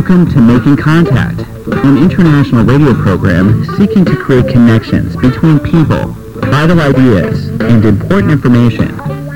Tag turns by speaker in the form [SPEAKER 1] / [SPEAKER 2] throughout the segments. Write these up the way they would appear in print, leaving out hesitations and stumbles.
[SPEAKER 1] Welcome to Making Contact, an international radio program seeking to create connections between people, vital ideas, and important information.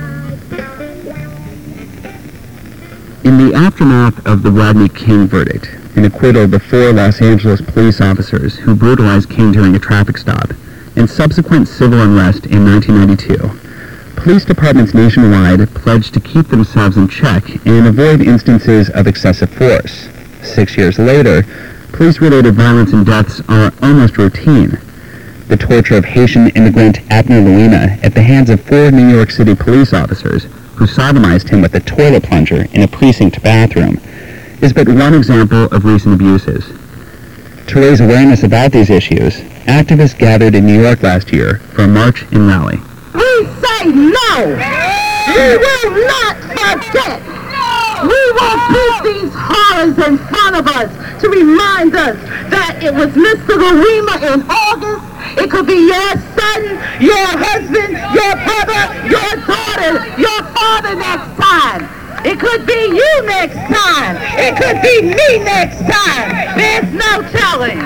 [SPEAKER 1] In the aftermath of the Rodney King verdict, an acquittal of the 4 Los Angeles police officers who brutalized King during a traffic stop, and subsequent civil unrest in 1992, police departments nationwide pledged to keep themselves in check and avoid instances of excessive force. 6 years later, police-related violence and deaths are almost routine. The torture of Haitian immigrant Abner Luina at the hands of 4 New York City police officers who sodomized him with a toilet plunger in a precinct bathroom is but one example of recent abuses. To raise awareness about these issues, activists gathered in New York last year for a march and rally.
[SPEAKER 2] We say no! We will not forget! We will put these horrors in front of us to remind us that it was Mr. Garima in August. It could be your son, your husband, your brother, your daughter, your father next time. It could be you next time. It could be me next time. There's no telling.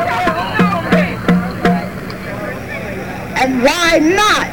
[SPEAKER 2] And why not?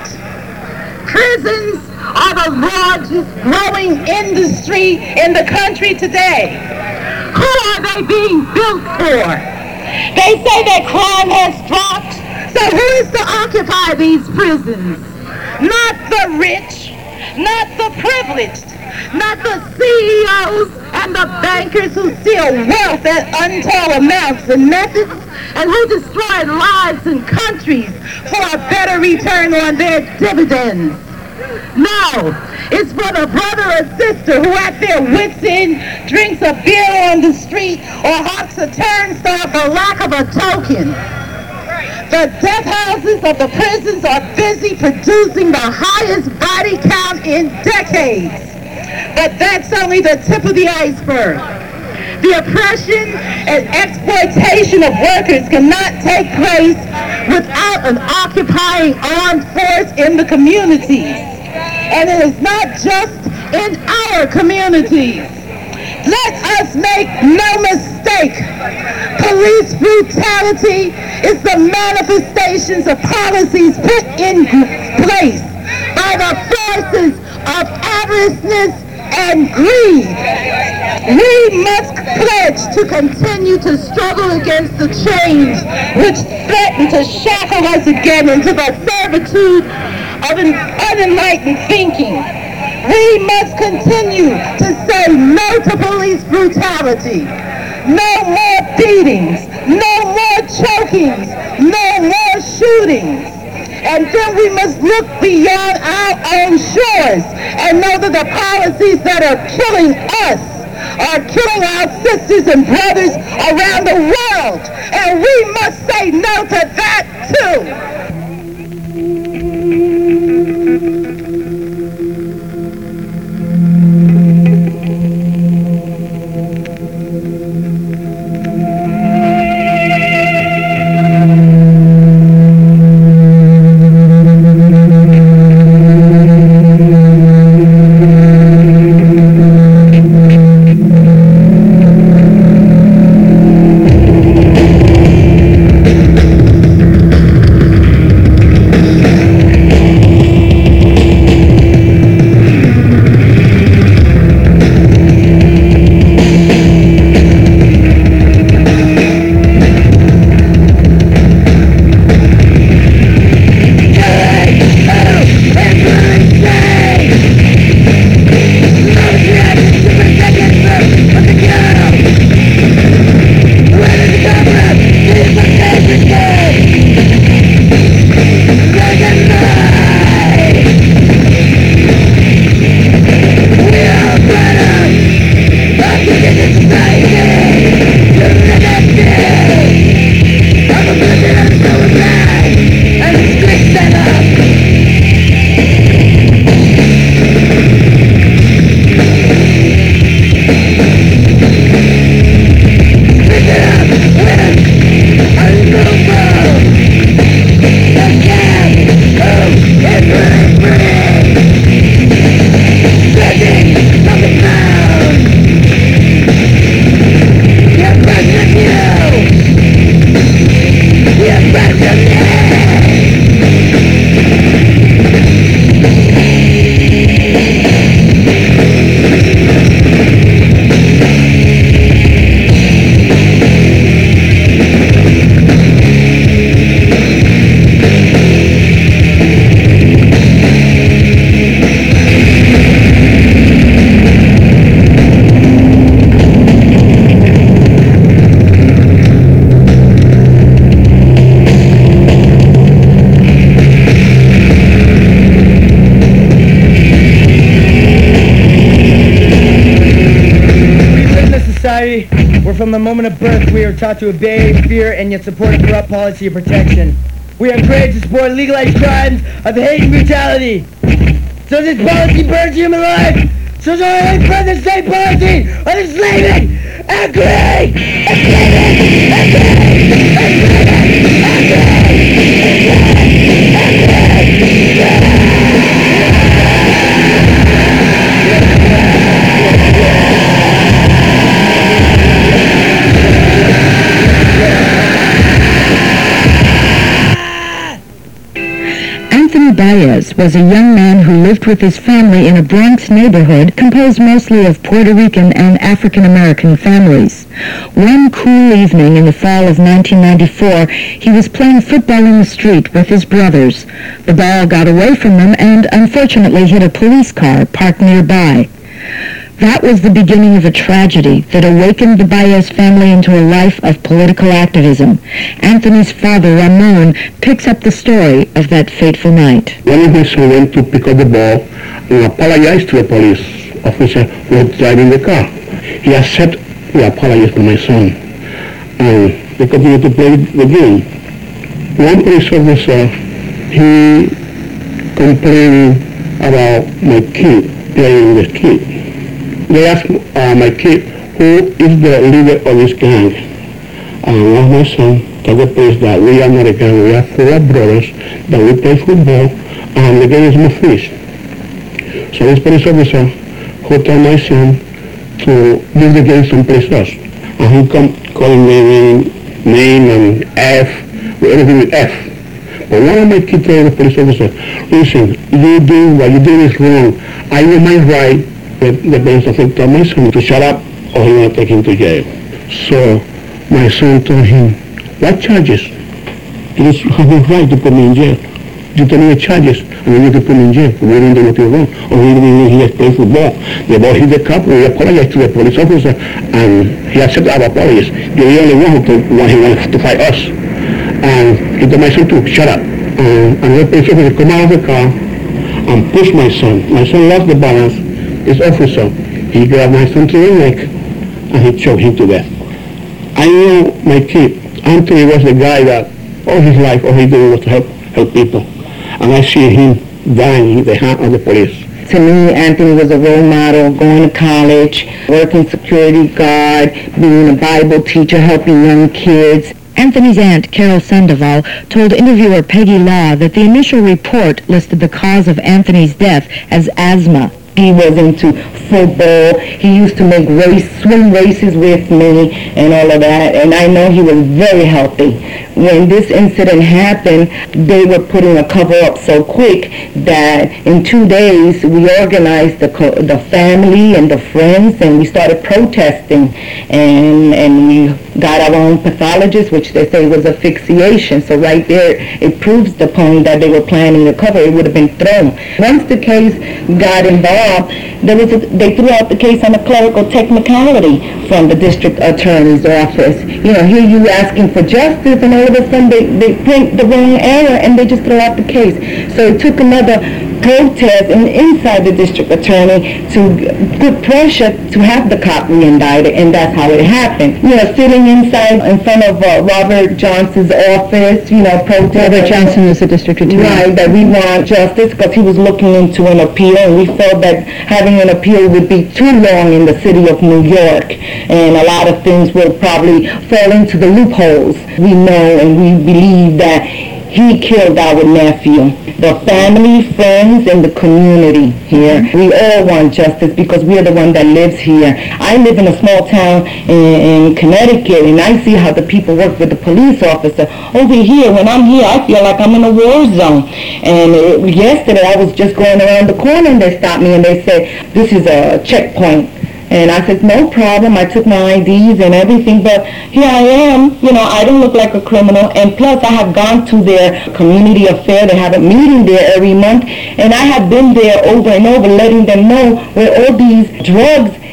[SPEAKER 2] Prisons are the largest growing industry in the country today. Who are they being built for? They say that crime has dropped. So who is to occupy these prisons? Not the rich, not the privileged, not the CEOs and the bankers who steal wealth at untold amounts and methods, and who destroy lives and countries for a better return on their dividends. No, it's for the brother or sister who at their wits' end drinks a beer on the street or hawks a turnstile for lack of a token. The death houses of the prisons are busy producing the highest body count in decades. But that's only the tip of the iceberg. The oppression and exploitation of workers cannot take place without an occupying armed force in the communities. And it is not just in our communities. Let us make no mistake. Police brutality is the manifestations of policies put in place by the forces of avariceness and greed. We must pledge to continue to struggle against the chains which threaten to shackle us again into the servitude of an unenlightened thinking. We must continue to say no to police brutality. No more beatings, no more chokings, no more shootings. And then we must look beyond our own shores and know that the policies that are killing us are killing our sisters and brothers around the world. And we must say no to that too.
[SPEAKER 3] where from the moment of birth we are taught to obey, fear, and yet support a corrupt policy of protection. We are encouraged to support legalized crimes of hate and brutality. So this policy burns human life. So I for the same policy of enslaving and greed!
[SPEAKER 4] Anthony Baez was a young man who lived with his family in a Bronx neighborhood composed mostly of Puerto Rican and African-American families. One cool evening in the fall of 1994, he was playing football in the street with his brothers. The ball got away from them and unfortunately hit a police car parked nearby. That was the beginning of a tragedy that awakened the Baez family into a life of political activism. Anthony's father, Ramon, picks up the story of that fateful night.
[SPEAKER 5] One of my sons went to pick up the ball and apologized to the police officer who was driving the car. He accepted the apology from my son, and they continued to play the game. One police officer, he complained about my kid playing in the street. They asked my kid, who is the leader of this gang? And one of my son told the police that we are not a gang, we are 4 brothers, that we play football, and the game is not finished. So this police officer who told my son to move the game someplace else. And he calling me name and F, everything with F. But one of my kids told the police officer, listen, what you doing is wrong. I will my right. The police officer told my son to shut up or he will take him to jail. So my son told him, what charges? You have no right to put me in jail. You tell me the charges and you need to put me in jail. We don't do nothing wrong. Or he just played football. The ball hit the cop, we apologized to the police officer and he accepted our apologies. You're the only one who wanted to fight us. And he told my son to shut up. And the police officer come out of the car and push my son. My son lost the balance. This officer, he grabbed my son to the neck and he choked him to death. I know my kid, Anthony, was the guy that all his life, all he did was to help people. And I see him dying in the hand of the police.
[SPEAKER 4] To me, Anthony was a role model, going to college, working security guard, being a Bible teacher, helping young kids. Anthony's aunt, Carol Sandoval, told interviewer Peggy Law that the initial report listed the cause of Anthony's death as asthma. He was into football. He used to make swim races with me and all of that. And I know he was very healthy. When this incident happened, they were putting a cover-up so quick that in 2 days we organized the family and the friends and we started protesting. And we got our own pathologist, which they say was asphyxiation. So right there, it proves the point that they were planning to cover. It would have been thrown. Once the case got involved, they threw out the case on a clerical technicality from the district attorney's office. You know, here you asking for justice, and all of a sudden they print the wrong error and they just throw out the case. So it took another protest inside the district attorney to put pressure to have the cop re-indicted, and that's how it happened. You know, sitting inside in front of Robert Johnson's office, you know, protesting. Robert Johnson is the district attorney. Right, that we want justice because he was looking into an appeal, and we felt that having an appeal would be too long in the city of New York, and a lot of things will probably fall into the loopholes. We know and we believe that he killed our nephew. The family, friends, and the community here. We all want justice because we're the one that lives here. I live in a small town in Connecticut, and I see how the people work with the police officer. Over here, when I'm here, I feel like I'm in a war zone. And yesterday, I was just going around the corner, and they stopped me, and they said, this is a checkpoint. And I said, no problem. I took my IDs and everything, but here I am. You know, I don't look like a criminal. And plus, I have gone to their community affair. They have a meeting there every month. And I have been there over and over, letting them know where all these drugs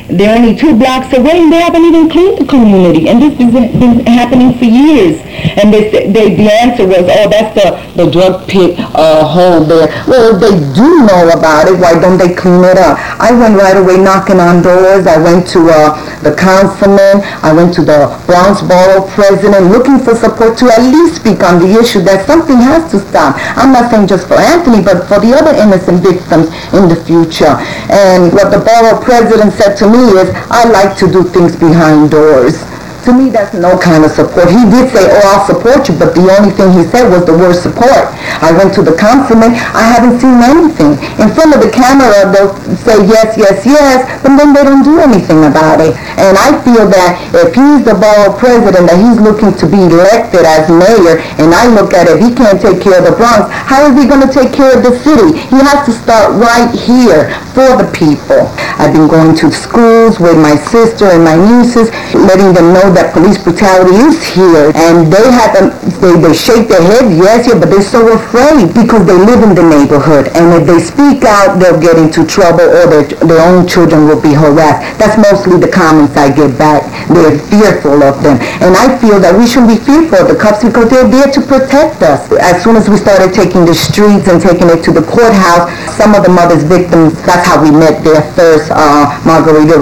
[SPEAKER 4] They're only 2 blocks away, and they haven't even cleaned the community. And this has been happening for years. And the answer was, oh, that's the drug pit hole there. Well, if they do know about it, why don't they clean it up? I went right away knocking on doors. I went to the councilman. I went to the Bronx Borough president looking for support to at least speak on the issue that something has to stop. I'm not saying just for Anthony, but for the other innocent victims in the future. And what the borough president said to me is, I like to do things behind doors. To me, that's no kind of support. He did say, oh, I'll support you, but the only thing he said was the word support. I went to the councilman. I haven't seen anything. In front of the camera, they'll say yes, yes, yes, but then they don't do anything about it. And I feel that if he's the borough president, that he's looking to be elected as mayor, and I look at it, he can't take care of the Bronx, how is he going to take care of the city? He has to start right here for the people. I've been going to schools with my sister and my nieces, letting them know that police brutality is here, and they shake their head, yes, yeah, but they're so afraid because they live in the neighborhood, and if they speak out, they'll get into trouble, or their own children will be harassed. That's mostly the comments I get back. They're fearful of them, and I feel that we shouldn't be fearful of the cops because they're there to protect us. As soon as we started taking the streets and taking it to the courthouse, some of the mothers' victims, that's how we met there first. Margarita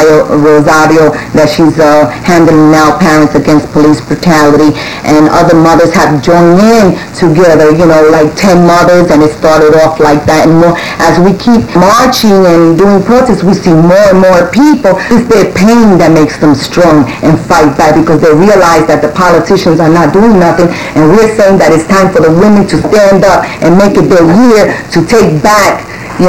[SPEAKER 4] Rosario, that she's handling now Parents Against Police Brutality, and other mothers have joined in together, like 10 mothers, and it started off like that. And more, as we keep marching and doing protests, we see more and more people. It's their pain that makes them strong and fight back, because they realize that the politicians are not doing nothing, and we're saying that it's time for the women to stand up and make it their year to take back,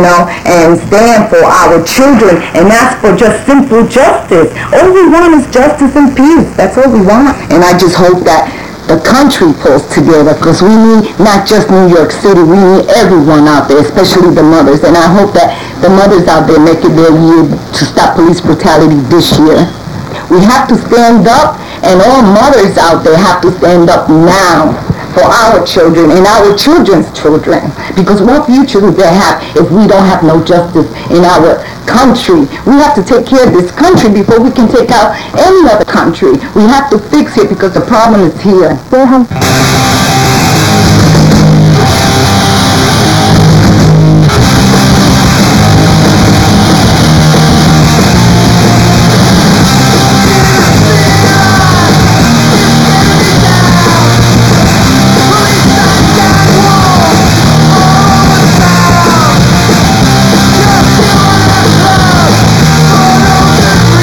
[SPEAKER 4] and stand for our children and ask for just simple justice. All we want is justice and peace. That's all we want. And I just hope that the country pulls together, because we need not just New York City, we need everyone out there, especially the mothers. And I hope that the mothers out there make it their year to stop police brutality this year. We have to stand up, and all mothers out there have to stand up now for our children and our children's children, because what future do they have if we don't have no justice in our country? We have to take care of this country before we can take out any other country. We have to fix it because the problem is here.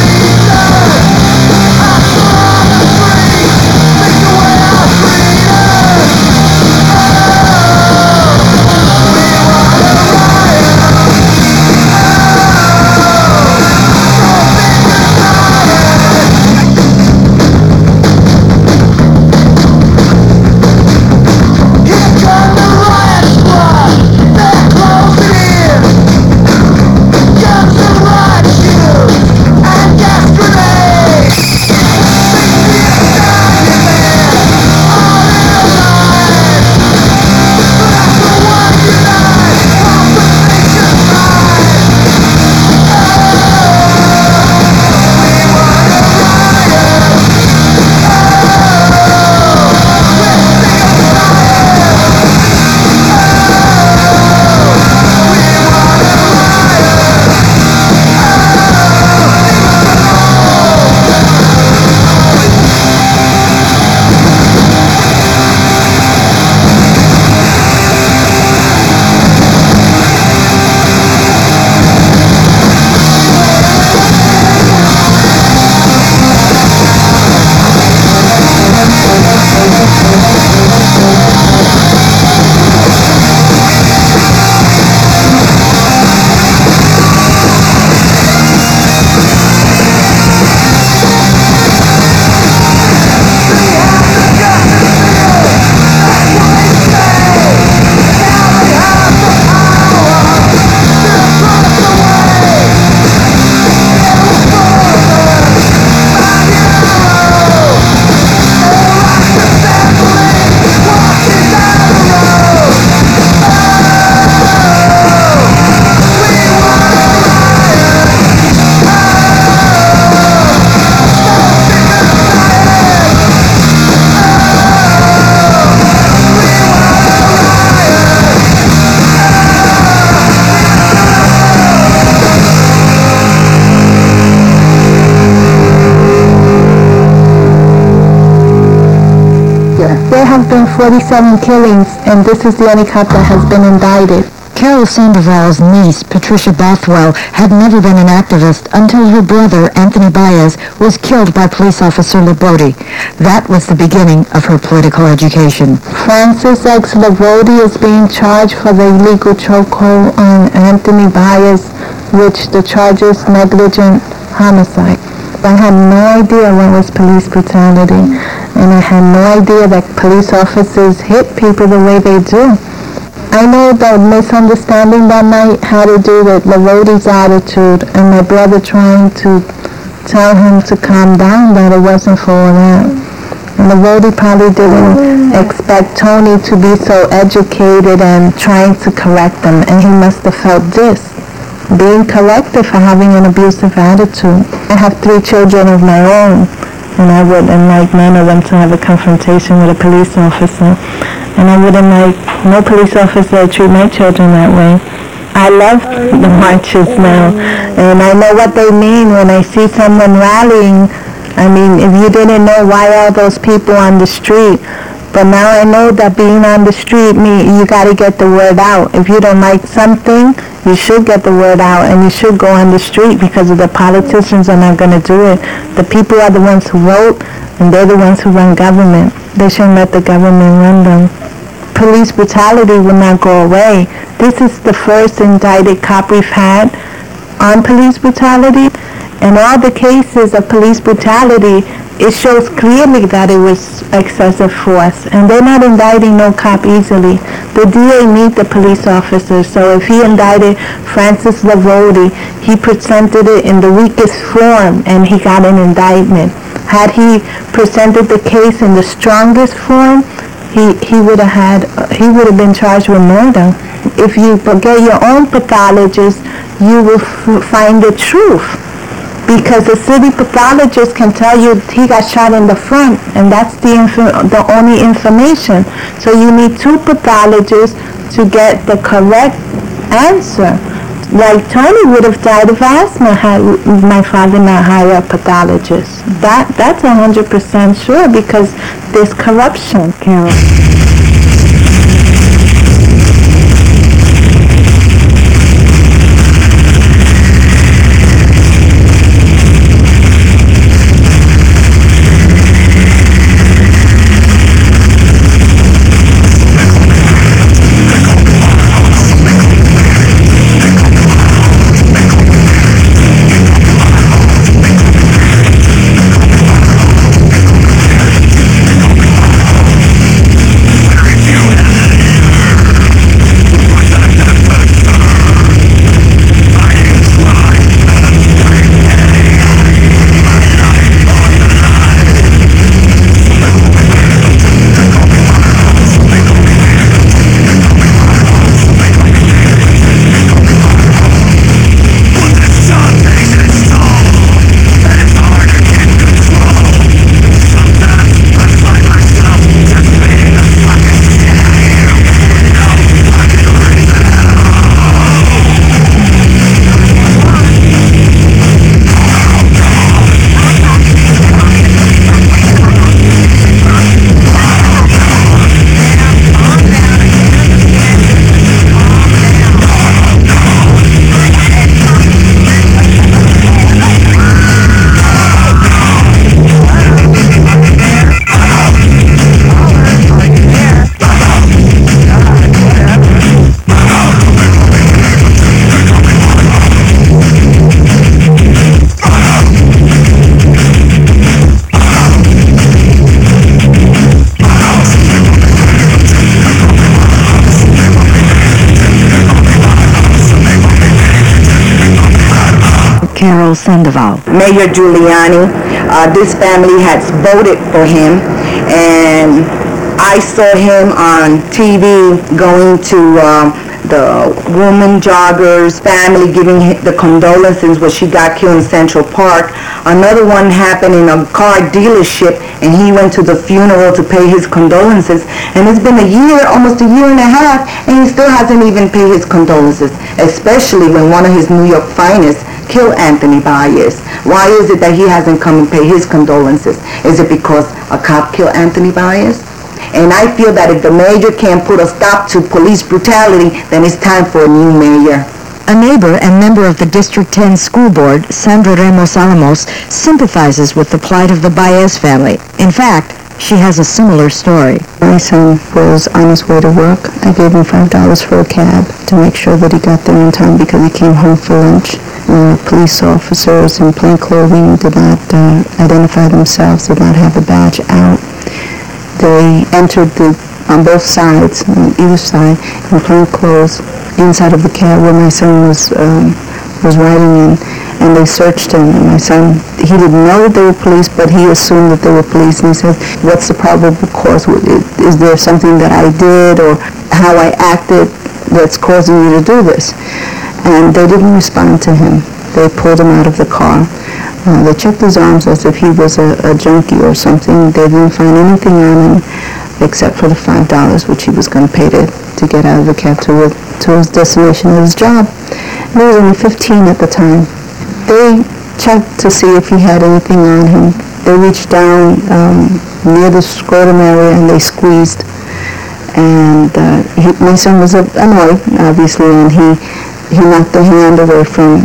[SPEAKER 6] Freedom! 47 killings, and this is the only cop that has been indicted.
[SPEAKER 4] Carol Sandoval's niece, Patricia Bothwell, had never been an activist until her brother, Anthony Baez, was killed by police officer Laborde. That was the beginning of her political education.
[SPEAKER 6] Francis X. Laborde is being charged for the illegal chokehold on Anthony Baez, which the charge is negligent homicide. I had no idea what was police brutality, and I had no idea that police officers hit people the way they do. I know the misunderstanding that night had to do with Laborde's attitude and my brother trying to tell him to calm down, that it wasn't for all that. And Laborde probably didn't expect Tony to be so educated and trying to correct him, and he must have felt this, being corrected for having an abusive attitude. I have 3 children of my own, and I wouldn't like none of them to have a confrontation with a police officer. And I wouldn't like no police officer to treat my children that way. I love the marches now, and I know what they mean when I see someone rallying. I mean, if you didn't know, why all those people on the street? But now I know that being on the street means you got to get the word out. If you don't like something, you should get the word out, and you should go on the street, because the politicians are not going to do it. The people are the ones who vote, and they're the ones who run government. They shouldn't let the government run them. Police brutality will not go away. This is the first indicted cop we've had on police brutality. In all the cases of police brutality, it shows clearly that it was excessive force, and they're not indicting no cop easily. The DA meet the police officers, so if he indicted Francis Laborde, he presented it in the weakest form, and he got an indictment. Had he presented the case in the strongest form, he would have been charged with murder. If you get your own pathologist, you will find the truth. Because the city pathologist can tell you he got shot in the front, and that's the only information. So you need 2 pathologists to get the correct answer. Like Tony would have died of asthma had my father not hired a pathologist. That's 100% sure, because there's corruption, Carol.
[SPEAKER 4] Carol Sandoval.
[SPEAKER 7] Mayor Giuliani, this family has voted for him, and I saw him on TV going to the woman joggers family, giving the condolences when she got killed in Central Park. Another one happened in a car dealership, and he went to the funeral to pay his condolences. And it's been a year, almost a year and a half, and he still hasn't even paid his condolences, especially when one of his New York finest killed Anthony Baez. Why is it that he hasn't come and paid his condolences? Is it because a cop killed Anthony Baez? And I feel that if the mayor can't put a stop to police brutality, then it's time for a new mayor.
[SPEAKER 4] A neighbor and member of the District 10 School Board, Sandra Ramos Alamos, sympathizes with the plight of the Baez family. In fact, she has a similar story.
[SPEAKER 6] My son was on his way to work. I gave him $5 for a cab to make sure that he got there in time because he came home for lunch. Police officers in plain clothing did not identify themselves, did not have a badge out. They entered on both sides, on either side, in plain clothes, inside of the cab where my son was riding in, and they searched him. And my son, he didn't know that they were police, but he assumed that they were police, and he said, "What's the probable cause? Is there something that I did or how I acted that's causing you to do this?" And they didn't respond to him. They pulled him out of the car. They checked his arms as if he was a junkie or something. They didn't find anything on him except for the $5 which he was going to pay to get out of the cab to his destination of his job. And he was only 15 at the time. They checked to see if he had anything on him. They reached down near the scrotum area and they squeezed. And my son was annoyed, obviously, and he knocked the hand away from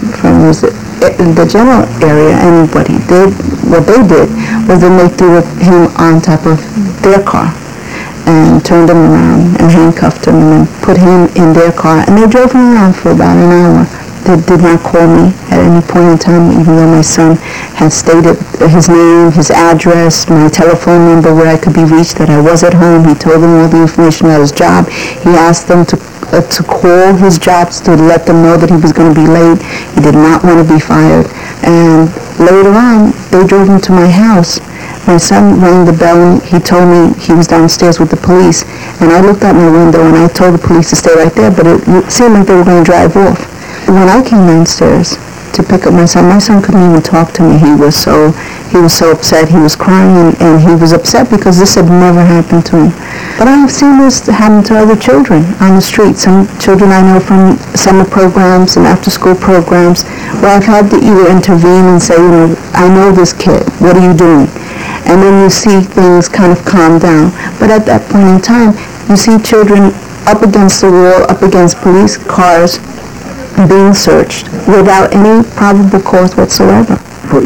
[SPEAKER 6] the general area. And what they did was then they threw him on top of their car and turned him around and handcuffed him and then put him in their car. And they drove him around for about an hour. They did not call me at any point in time, even though my son had stated his name, his address, my telephone number, where I could be reached, that I was at home. He told them all the information about his job. He asked them to call his jobs to let them know that he was going to be late. He did not want to be fired. And later on, they drove him to my house. My son rang the bell and he told me he was downstairs with the police. And I looked out my window and I told the police to stay right there, but it seemed like they were going to drive off. When I came downstairs to pick up my son couldn't even talk to me. He was so upset. He was crying, and he was upset because this had never happened to him. But I've seen this happen to other children on the street. Some children I know from summer programs and after-school programs where I've had to either intervene and say, I know this kid. What are you doing? And then you see things kind of calm down. But at that point in time, you see children up against the wall, up against police cars, being searched without any probable cause whatsoever.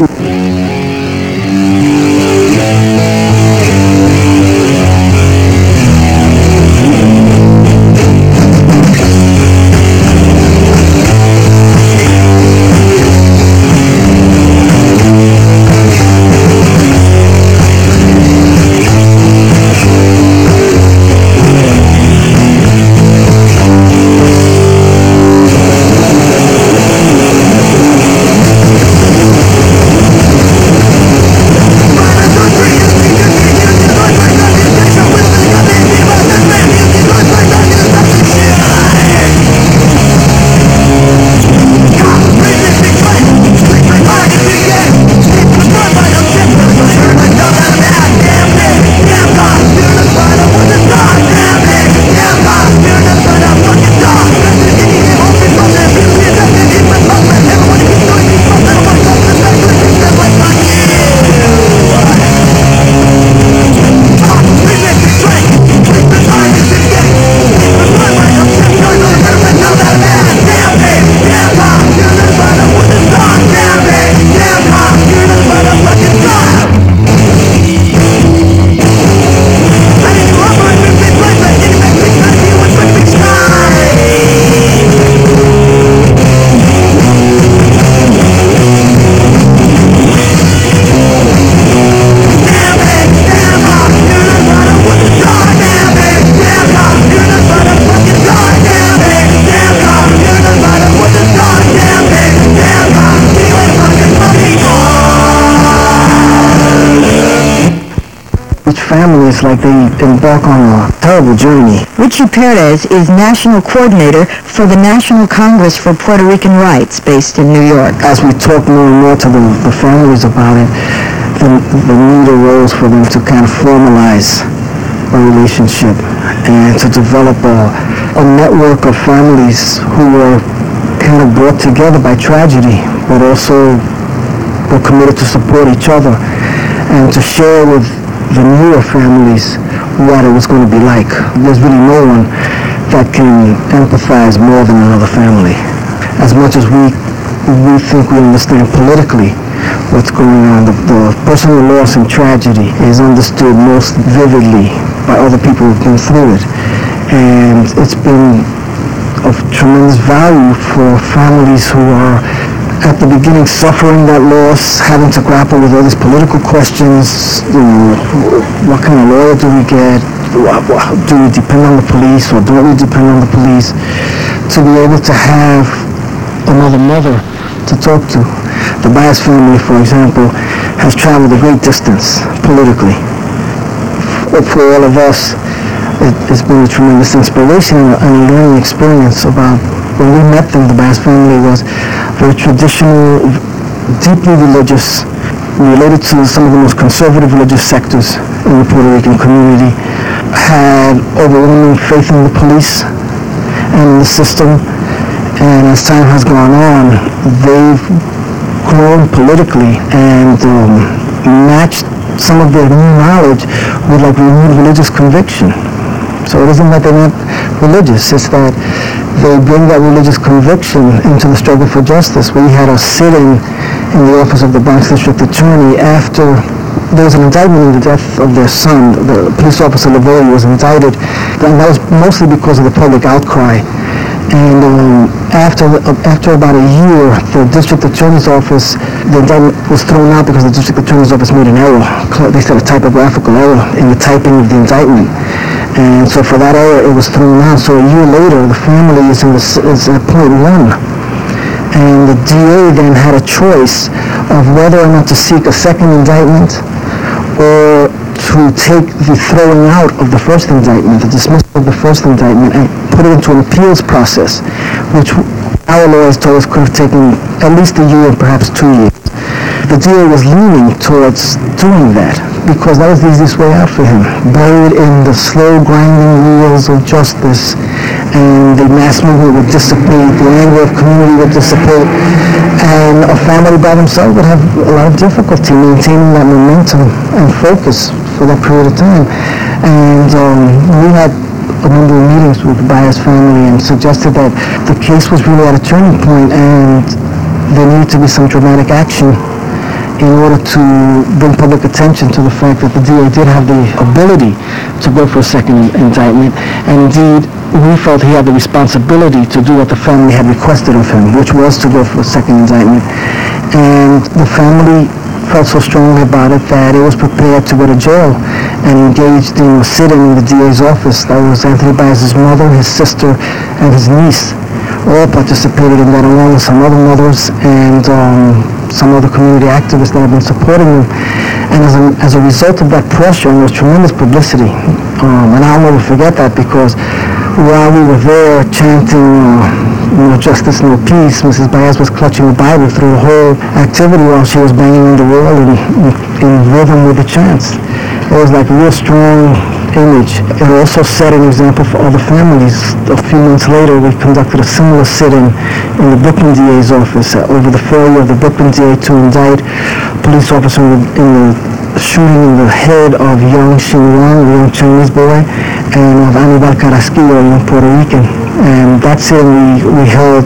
[SPEAKER 3] Families like they embark on a terrible journey.
[SPEAKER 4] Richie Perez is National Coordinator for the National Congress for Puerto Rican Rights, based in New York.
[SPEAKER 3] As we talk more and more to the families about it, the need arose for them to kind of formalize a relationship and to develop a network of families who were kind of brought together by tragedy, but also were committed to support each other and to share with the newer families
[SPEAKER 8] what it was going to be like. There's really no one that can empathize more than another family. As much as we think we understand politically what's going on, the personal loss and tragedy is understood most vividly by other people who've been through it. And it's been of tremendous value for families who are at the beginning suffering that loss, having to grapple with all these political questions. What kind of lawyer do we get? Do we depend on the police or don't we depend on the police? To be able to have another mother to talk to. The Baez family, for example, has traveled a great distance politically. For all of us, it's been a tremendous inspiration and a learning experience about when we met them. The Baez family was very traditional, deeply religious, related to some of the most conservative religious sectors in the Puerto Rican community, had overwhelming faith in the police and in the system, and as time has gone on, they've grown politically and matched some of their new knowledge with like renewed religious conviction. So it isn't that they're not religious, it's that they bring that religious conviction into the struggle for justice. We had a sit-in in the office of the Bronx District Attorney after there was an indictment in the death of their son. The police officer Lavori was indicted, and that was mostly because of the public outcry. And after about a year, the district attorney's office, the indictment was thrown out because the district attorney's office made an error. They said a typographical error in the typing of the indictment. And so for that error, it was thrown out. So a year later, the family is at point one. And the DA then had a choice of whether or not to seek a second indictment or to take the throwing out of the first indictment, the dismissal of the first indictment, and put it into an appeals process, which our lawyers told us could have taken at least a year, perhaps 2 years. The DA was leaning towards doing that because that was the easiest way out for him, buried in the slow grinding wheels of justice, and the mass movement would dissipate, the anger of community would dissipate, and a family by themselves would have a lot of difficulty maintaining that momentum and focus for that period of time. And we had a number of meetings with the Baez family and suggested that the case was really at a turning point and there needed to be some dramatic action in order to bring public attention to the fact that the DA did have the ability to go for a second indictment, and indeed we felt he had the responsibility to do what the family had requested of him, which was to go for a second indictment. And the family felt so strongly about it that it was prepared to go to jail and engaged in a sit-in in the DA's office. That was Anthony Baez's mother, his sister, and his niece all participated in that, along with some other mothers and some other community activists that have been supporting them. And as a result of that pressure, and there was tremendous publicity, and I'll never forget that because while we were there chanting no justice, no peace, Mrs. Baez was clutching the Bible through the whole activity while she was banging on the wall in rhythm with the chants. It was like a real strong image. It also set an example for other families. A few months later, we conducted a similar sit-in in the Brooklyn DA's office over the failure of the Brooklyn DA to indict a police officer in the shooting in the head of young Xin Wang, a young Chinese boy, and of Anibal Carrasquillo, a young Puerto Rican. And that sit-in we held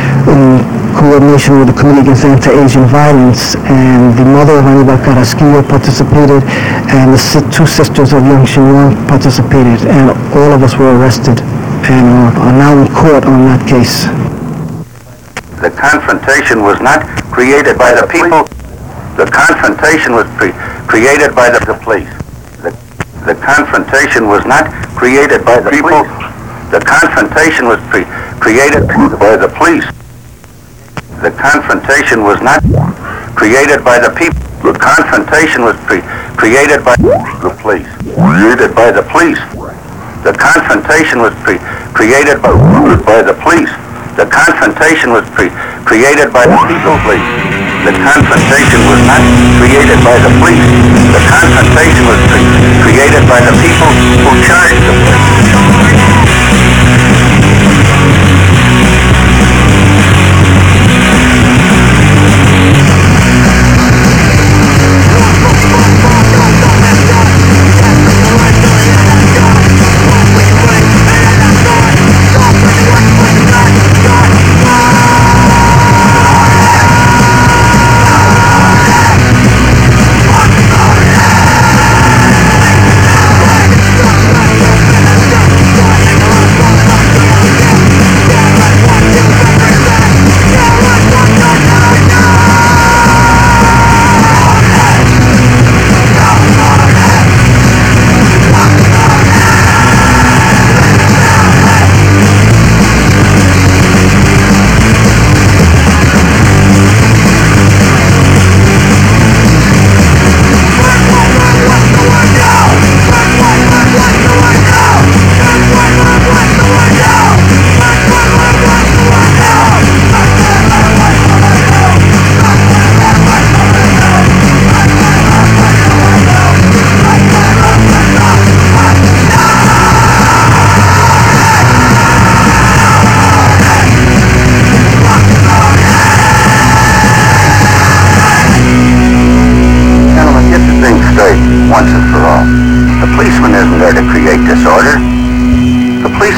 [SPEAKER 8] in coordination with the Committee Against Anti-Asian Violence, and the mother of Anibal Carrasquillo participated, and the two sisters of young Xin Wang participated, and all of us were arrested and are now in court on that case.
[SPEAKER 9] The confrontation was not created by the people. The confrontation was created by the police. The confrontation was not created by the people. The confrontation was created by the police. The confrontation was not created by the people. The confrontation was created by the police. Created by the police. The confrontation was created by the police. The confrontation was created by the people. The confrontation was not created by the police. The confrontation was created by the people who charged the police.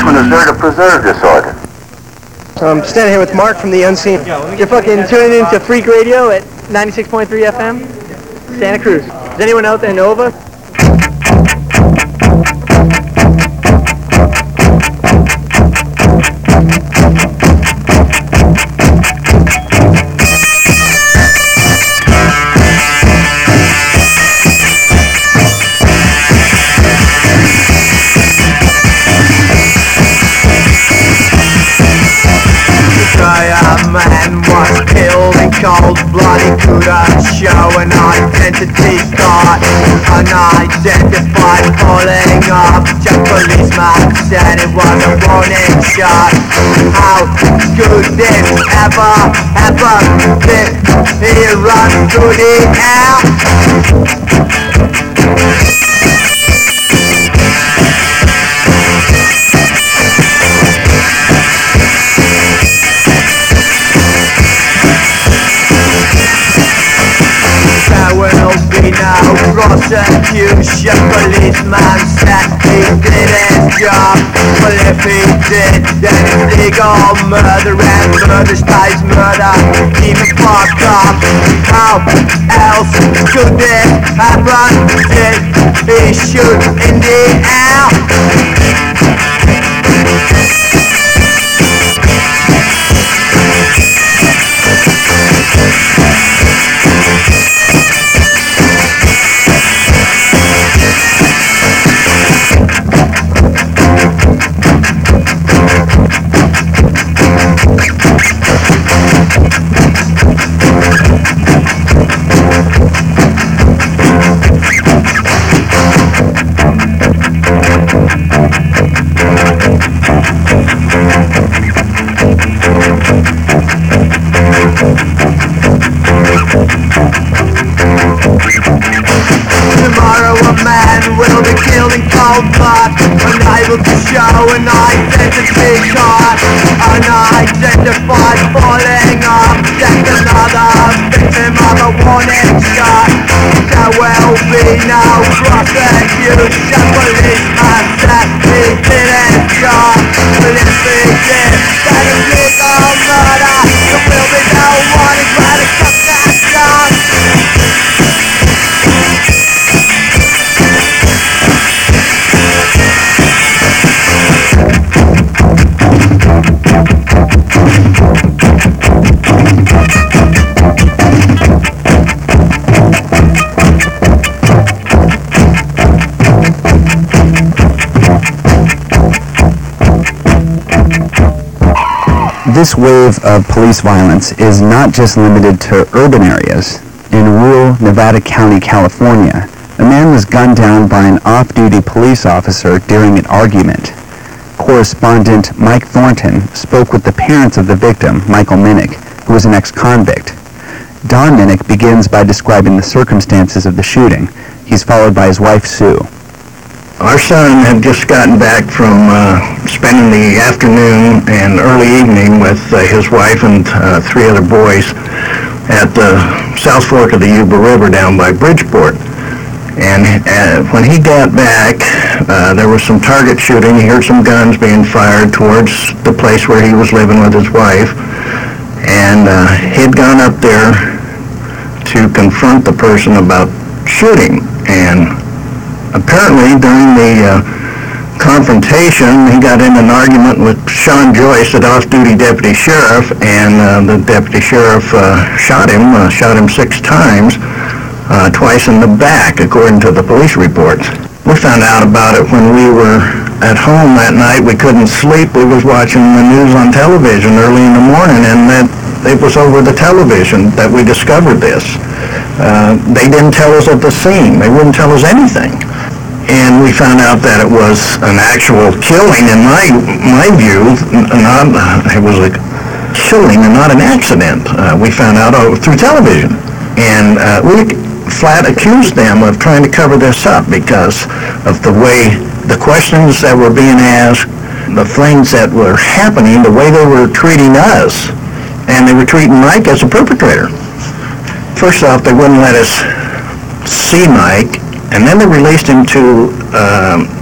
[SPEAKER 9] policeman is there to preserve this order.
[SPEAKER 3] I'm standing here with Mark from The Unseen. You're fucking tuning into Freak Radio at 96.3 FM, Santa Cruz. Does anyone out there know of us?
[SPEAKER 10] Cold-blooded couldn't show an identity start. Unidentified falling off. Just policeman said it was a warning shot. How could this ever happen? Did he run through the air? No prosecution, policeman said he did his job. Well, if he did, then it's legal murder, and murder stays murder, even fucked up. How else could this happen? Did he shoot in the air? Tomorrow a man will be killed in cold blood, unable to show an identity card. Unidentified falling off, just another victim of a warning shot. There will be no prosecution, policeman said he did his job. But if he did, then it's legal murder. There will be no warning, but it's up that gun.
[SPEAKER 1] This wave of police violence is not just limited to urban areas. In rural Nevada County, California, a man was gunned down by an off-duty police officer during an argument. Correspondent Mike Thornton spoke with the parents of the victim, Michael Minnick, who was an ex-convict. Don Minnick begins by describing the circumstances of the shooting. He's followed by his wife, Sue.
[SPEAKER 11] Our son had just gotten back from spending the afternoon and early evening with his wife and 3 other boys at the South Fork of the Yuba River down by Bridgeport. And when he got back, there was some target shooting. He heard some guns being fired towards the place where he was living with his wife. And he'd gone up there to confront the person about shooting. And apparently during the confrontation, he got in an argument with Sean Joyce, the off-duty deputy sheriff, and the deputy sheriff shot him 6 times, twice in the back, according to the police reports. We found out about it when we were at home that night. We couldn't sleep. We was watching the news on television early in the morning, and that it was over the television that we discovered this. They didn't tell us at the scene. They wouldn't tell us anything. And we found out that it was an actual killing, in my view. It was a killing and not an accident. We found out through television. And we flat accused them of trying to cover this up because of the way the questions that were being asked, the things that were happening, the way they were treating us, and they were treating Mike as a perpetrator. First off, they wouldn't let us see Mike, and then they released him to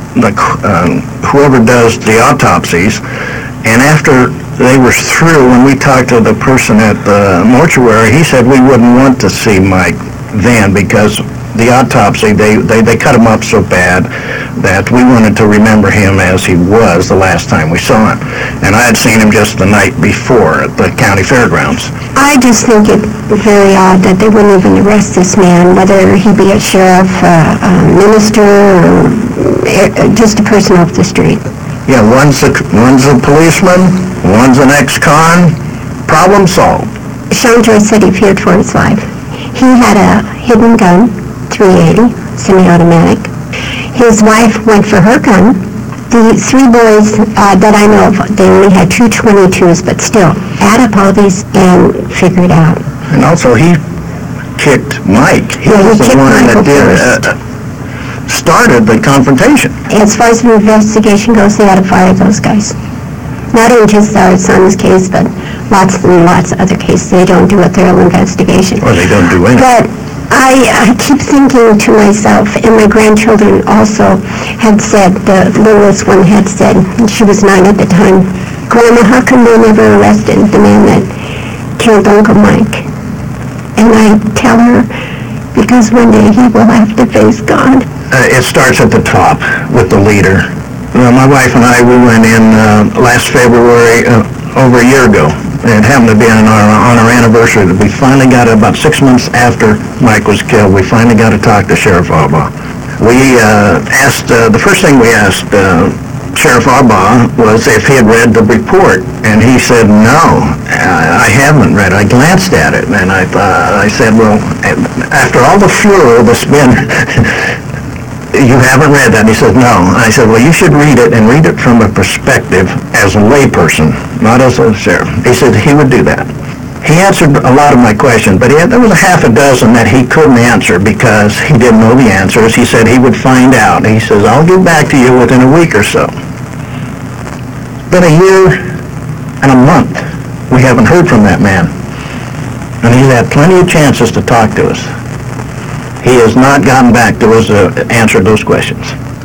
[SPEAKER 11] whoever does the autopsies, and after they were through, when we talked to the person at the mortuary, he said we wouldn't want to see Mike then because the autopsy, they cut him up so bad that we wanted to remember him as he was the last time we saw him. And I had seen him just the night before at the county fairgrounds.
[SPEAKER 12] I just think it very odd that they wouldn't even arrest this man, whether he be a sheriff, a minister, or just a person off the street.
[SPEAKER 11] Yeah, one's a policeman, one's an ex-con. Problem solved.
[SPEAKER 12] Sean Joyce said he feared for his life. He had a hidden gun, .380, semi-automatic. His wife went for her gun. The three boys that I know of, they only had 2 .22s, but still, add up all these and figure it out.
[SPEAKER 11] And also, he kicked Mike. He
[SPEAKER 12] was
[SPEAKER 11] the one that started the confrontation.
[SPEAKER 12] As far as the investigation goes, they ought to fire those guys. Not in just our son's case, but lots and lots of other cases. They don't do a thorough investigation.
[SPEAKER 11] Or they don't do anything.
[SPEAKER 12] But I keep thinking to myself, and my grandchildren also had said, the littlest one had said, and she was 9 at the time, Grandma, how come they never arrested the man that killed Uncle Mike? And I tell her, because one day he will have to face God.
[SPEAKER 11] It starts at the top with the leader. My wife and I, we went in last February, over a year ago. It happened to be on our anniversary. We finally got, about 6 months after Mike was killed, we finally got to talk to Sheriff Arbaugh. We asked, the first thing we asked Sheriff Arbaugh was if he had read the report, and he said, no, I haven't read it. I glanced at it, and I said, well, after all the furor that's been, you haven't read that? And he said, no. I said, well, you should read it, and read it from a perspective as a layperson, not as a sheriff. He said he would do that. He answered a lot of my questions, but there was a half a dozen that he couldn't answer because he didn't know the answers. He said he would find out. He says, I'll get back to you within a week or so. It's been a year and a month. We haven't heard from that man. And he's had plenty of chances to talk to us. He has not gotten back to us to answer those questions.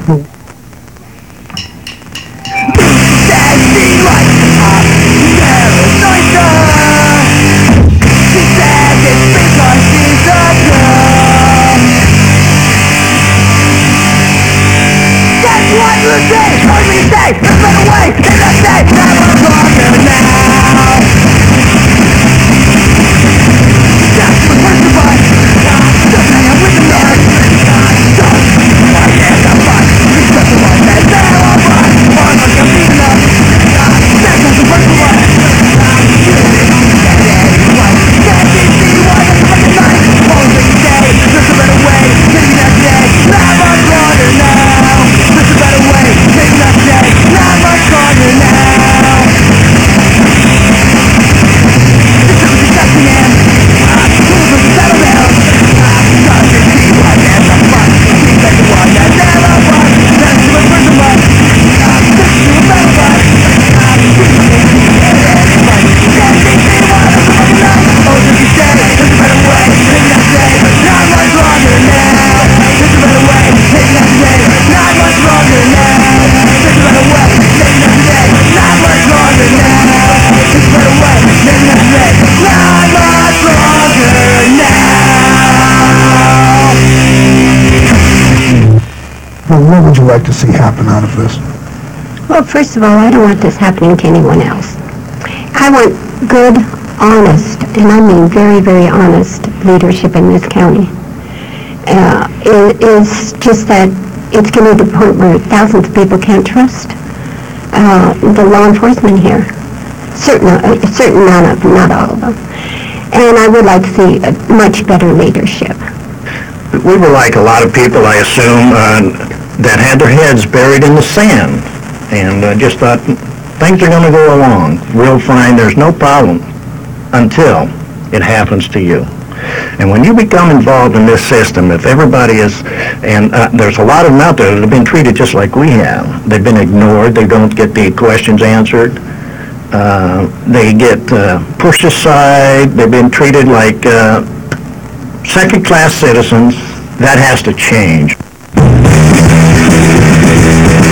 [SPEAKER 13] What would you like to see happen out of this?
[SPEAKER 12] Well, first of all, I don't want this happening to anyone else. I want good, honest, and I mean very, very honest leadership in this county. It's just that it's getting to the point where thousands of people can't trust the law enforcement here. A certain amount of them, not all of them. And I would like to see a much better leadership.
[SPEAKER 11] We were like a lot of people, I assume, that had their heads buried in the sand and just thought things are going to go along real fine, there's no problem until it happens to you. And when you become involved in this system, if everybody is, and there's a lot of them out there that have been treated just like we have. They've been ignored, they don't get the questions answered, they get pushed aside, they've been treated like second-class citizens. That has to change.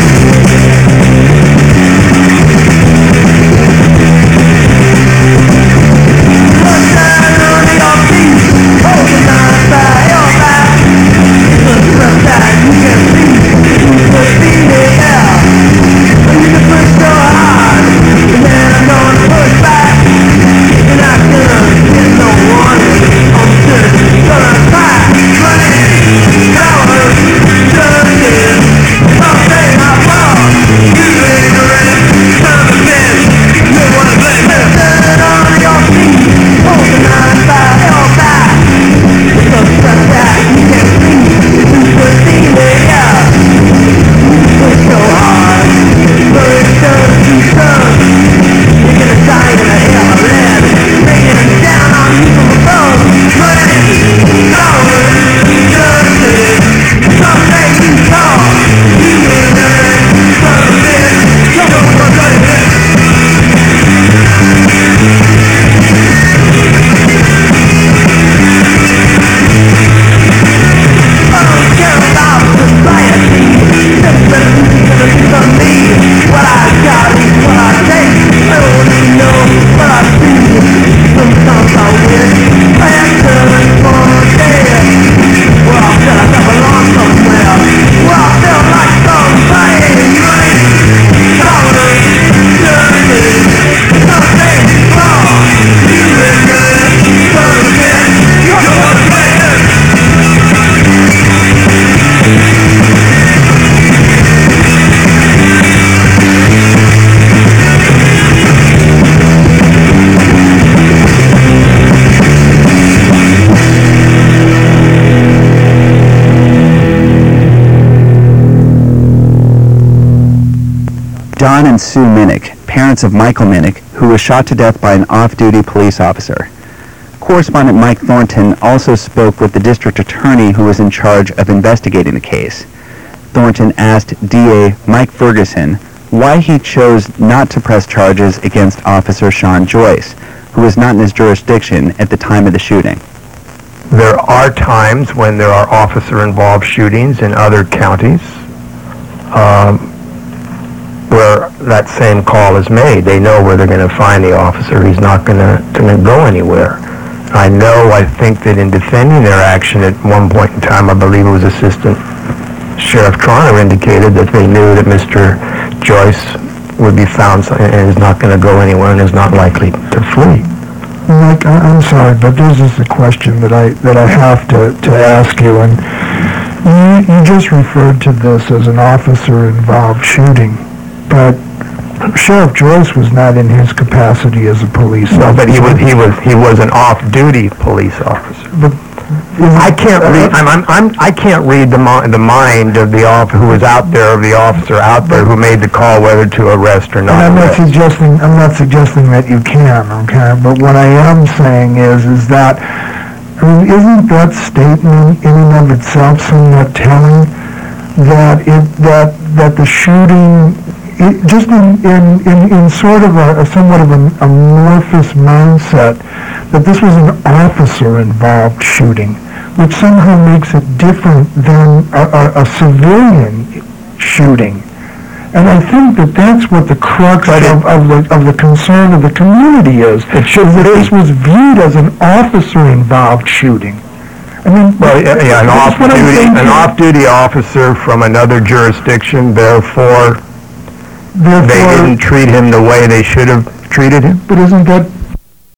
[SPEAKER 1] John and Sue Minnick, parents of Michael Minnick, who was shot to death by an off-duty police officer. Correspondent Mike Thornton also spoke with the district attorney who was in charge of investigating the case. Thornton asked DA Mike Ferguson why he chose not to press charges against Officer Sean Joyce, who was not in his jurisdiction at the time of the shooting.
[SPEAKER 14] There are times when there are officer-involved shootings in other counties where that same call is made. They know where they're going to find the officer. He's not going to go anywhere. I think that in defending their action at one point in time, I believe it was Assistant Sheriff Toronto indicated that they knew that Mr. Joyce would be found and is not going to go anywhere and is not likely to flee.
[SPEAKER 13] Mike, I'm sorry, but this is a question that I have to ask you, and you just referred to this as an officer-involved shooting, but Sheriff Joyce was not in his capacity as a police officer.
[SPEAKER 14] No, but he was an off-duty police officer.
[SPEAKER 13] But
[SPEAKER 14] I can't read. I can't read the mind of the officer who was out there, of the officer out there who made the call whether to arrest or not.
[SPEAKER 13] I'm not suggesting that you can, okay? But what I am saying is that, isn't that statement in and of itself somewhat telling that the shooting, just in sort of a somewhat of an amorphous mindset, that this was an officer-involved shooting, which somehow makes it different than a civilian shooting. And I think that's what the crux of the concern of the community is. That this was viewed as an officer-involved shooting. An
[SPEAKER 14] off-duty officer from another jurisdiction, therefore they didn't treat him the way they should have treated him.
[SPEAKER 13] But isn't that